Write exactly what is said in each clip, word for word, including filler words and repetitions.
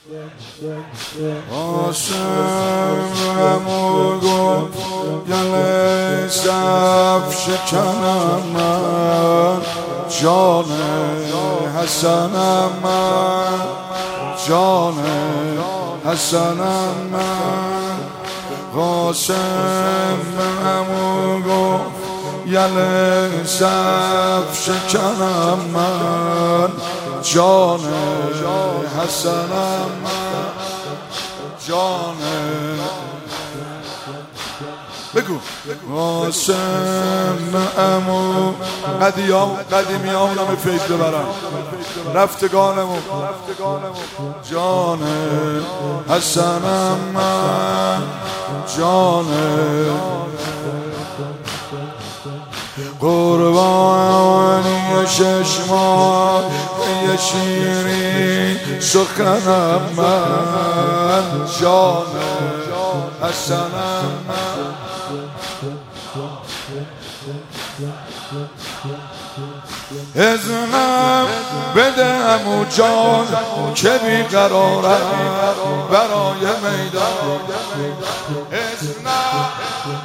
آسمو گفت گله صف شکنم من، جان حسنم من، جان حسنم من. قاسمو گفت گله صف شکنم من، جان حسنم من، جان بگو. قاسم امو قدیام قدیمی ها اونم فیض ببرن رفتگانمو، جان حسنم من، جان قربانی چشمان یه شیرین سخنم من، جان حسنم من. اذنم بده عمو جان که بیقرارم برای میدان. اذنم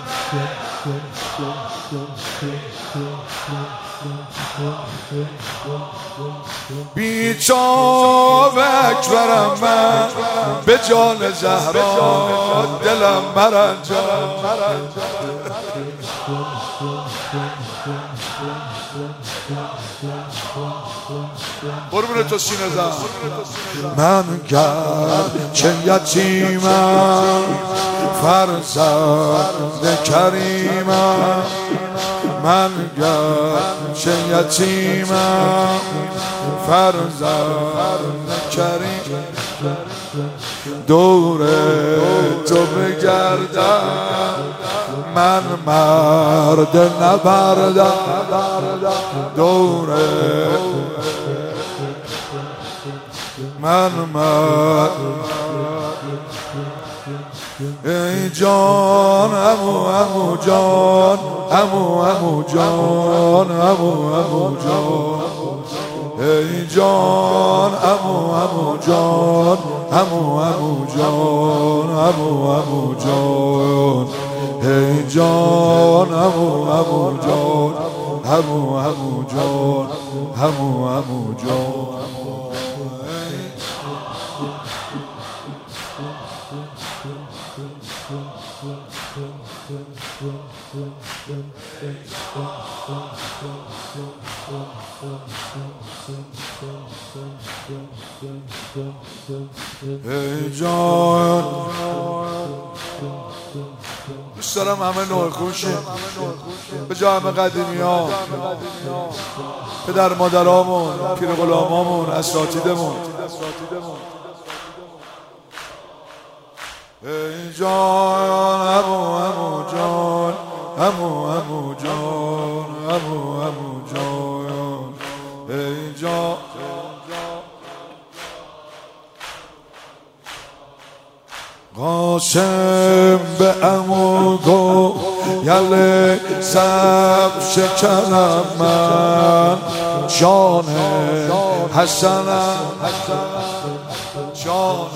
بیچاره اکبرم من، به جان زهرا دلم مرنجان. قربون تو سینه زن. من گرچه یتیمم فرزند کریمم، من گرچه یتیمم فرزند کریم، دور تو بگردم من مرد نبردم، دور من مرد. ای جان امو امو جان، امو امو جان، امو امو جان. ای جان امو امو جان، امو امو جان، امو امو جان. ای جان امو امو جان، امو امو جان، امو امو جان. ای جان دوست دارم همه نوع خوشیم به جا همه قدیمی ها، پدر مادرامون، پیر غلامامون، اساتیدمون. ای جان امو امو جان، امو امو جان، امو امو جان. ای جان قاسم به عمو گفت یله صف شکنم من، جان حسنم، جان.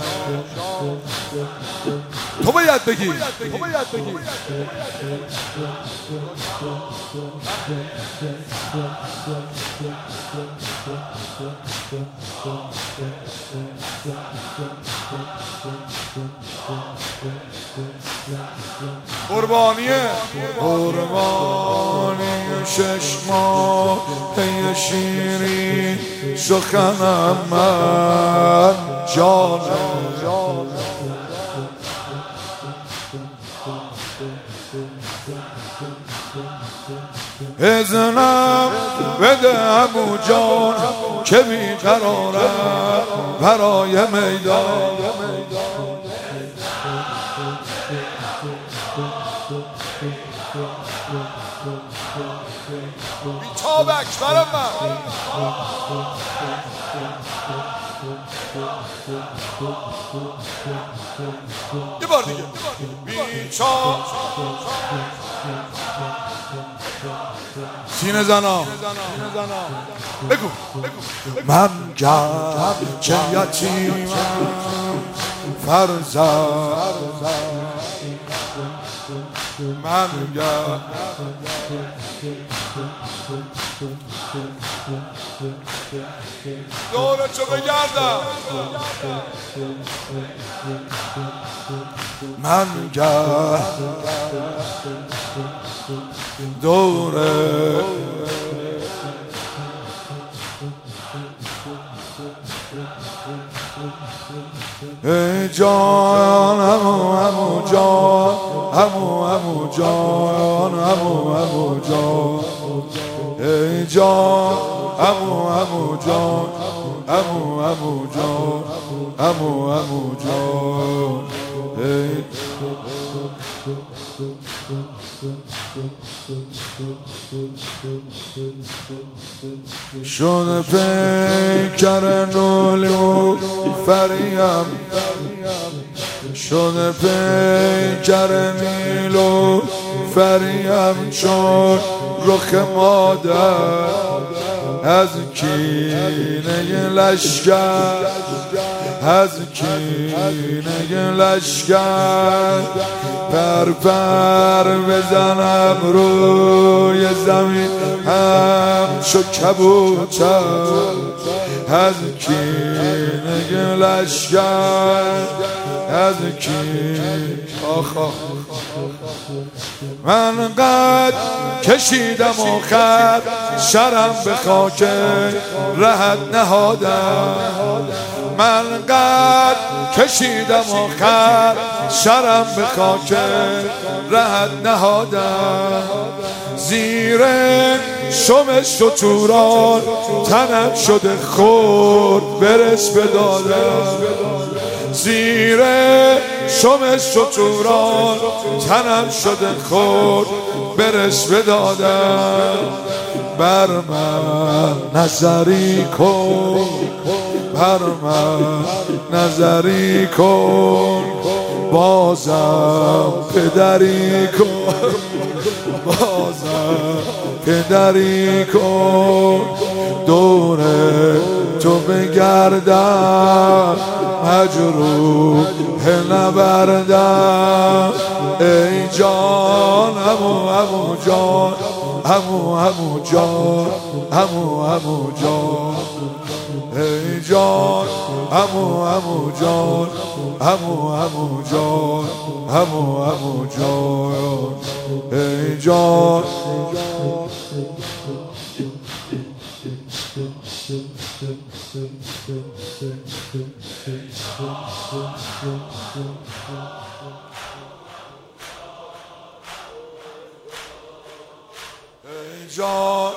تو باید بگی، تو باید بگی. قربانیه قربانی چشمان یه شیرین سخنم من، جان اذنم بده عمو جان که بیقرارم برای میدان. بیتاب اکبرم من، یه بار دیگه. بیچار سینه زنا بگو. من گرچه یتیمم فرزند منگر دورشو بگردم منگر دوره ای جان همو همو جان همو همو جان همو همو جان ای جان همو همو جان همو همو جان همو همو جان ای شده پیکر نولو فریم شده پیکر نیلو فریم چون رخ مادر از کینه لشکر از کینه لشکر پر پر بزنم روی زمین همچو کبوتر از کینه لشکر از کینه آخا من قد کشیدم و خد شرم به خاک رهت نهادم من قد کشیدم و خد شرم به خاک رهت نهادم زیر شم شتوران تنم شده خورد برس بدادم زیر شم شتوران تنم شده خورد برس بدادم بر من نظری کن بر من نظری کن بازم پدری کن بازم پدری کن دور تو بگردم مجروح نبردم ای جان همو همو جان همو همو جان همو همو جان ای جان همو همو جان همو همو جان همو همو جان ای جان ای جان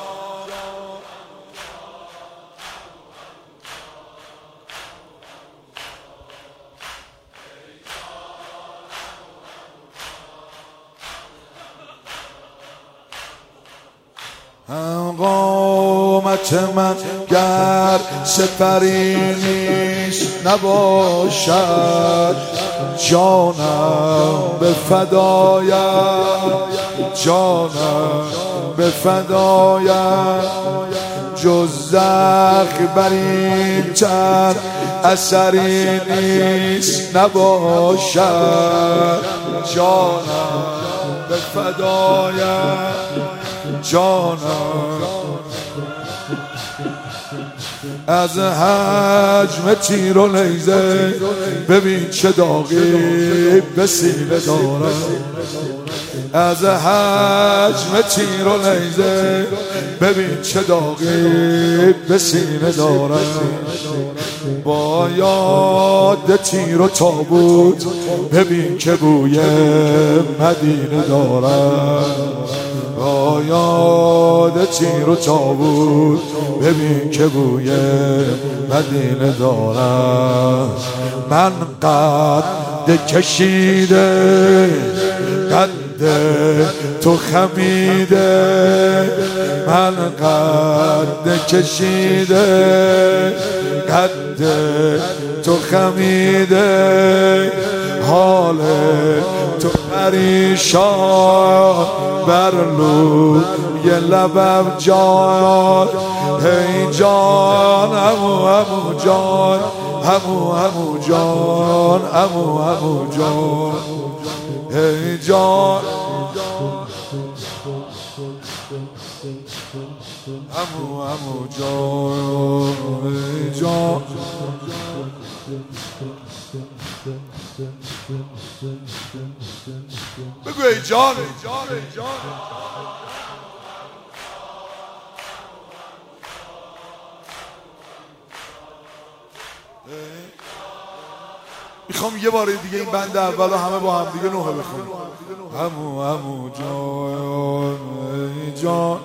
قامت من گر سپری نیست نباشد جانم به فدایت جانم به فدایت جز زخم بر این تن اثری نیست نباشد جانم به فدایت جانم از حجم تیر و نیزه ببین چه داغی به سینه دارم از حجم تیر و نیزه ببین چه داغی به سینه دارم با یاد تیر و تابوت ببین که بوی مدینه دارم با یاد تیر و تابوت ببین که بوی مدینه دارم من قد کشیده قد تو خمیده من قد کشیده قد تو خمیده حال تو پریشان بر روی لبم جان ای جان همو همو جان همو همو جان جان امو امو جان ای جان امو امو جان ای جان بگو ای جان ای جان ای جان میخوام یه بار دیگه این بند اولو همه با هم دیگه نوحه بخونیم. همو همو جان ای جان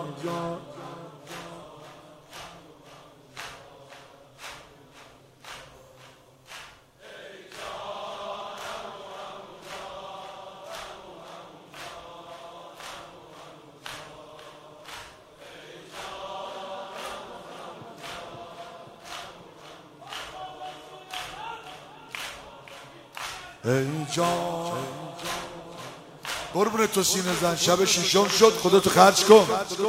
ای جان قربون تو سینه زن شب شیشم شد خودتو خرج کن.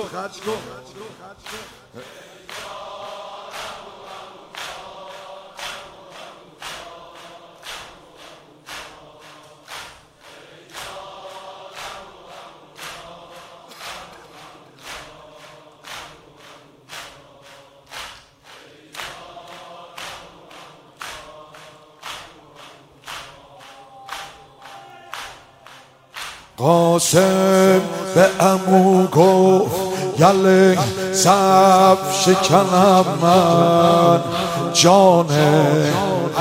قاسم به عمو گفت یله سب شکنم من جانه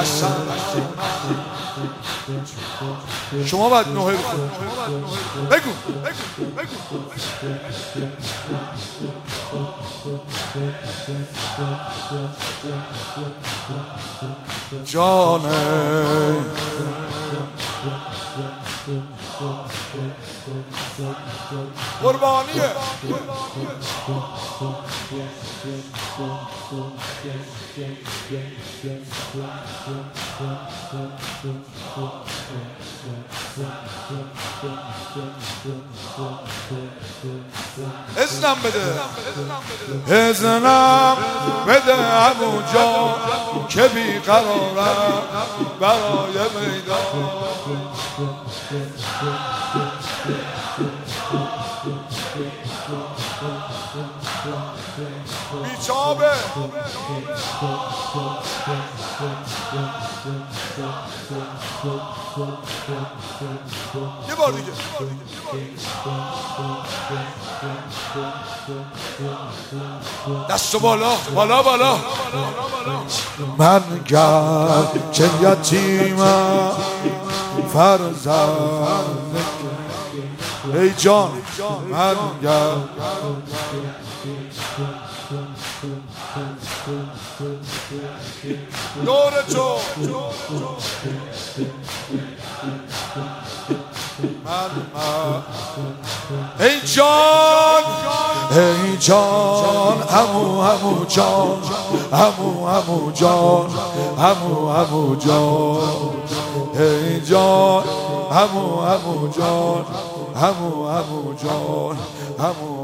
شما باید نوحه بخونید. بگو بگو بگو جانه قربانیه اذنم بده اذنم بده عمو جان که بیقرارم برای میدان بیچابه یه بار دیگه دستو بالا بالا بالا من گر که یتیمم فرزند ای جان من گر دور تو ای جان ای جان همو همو جان همو همو جان همو همو جان ای جان همو همو جان همو همو جان همو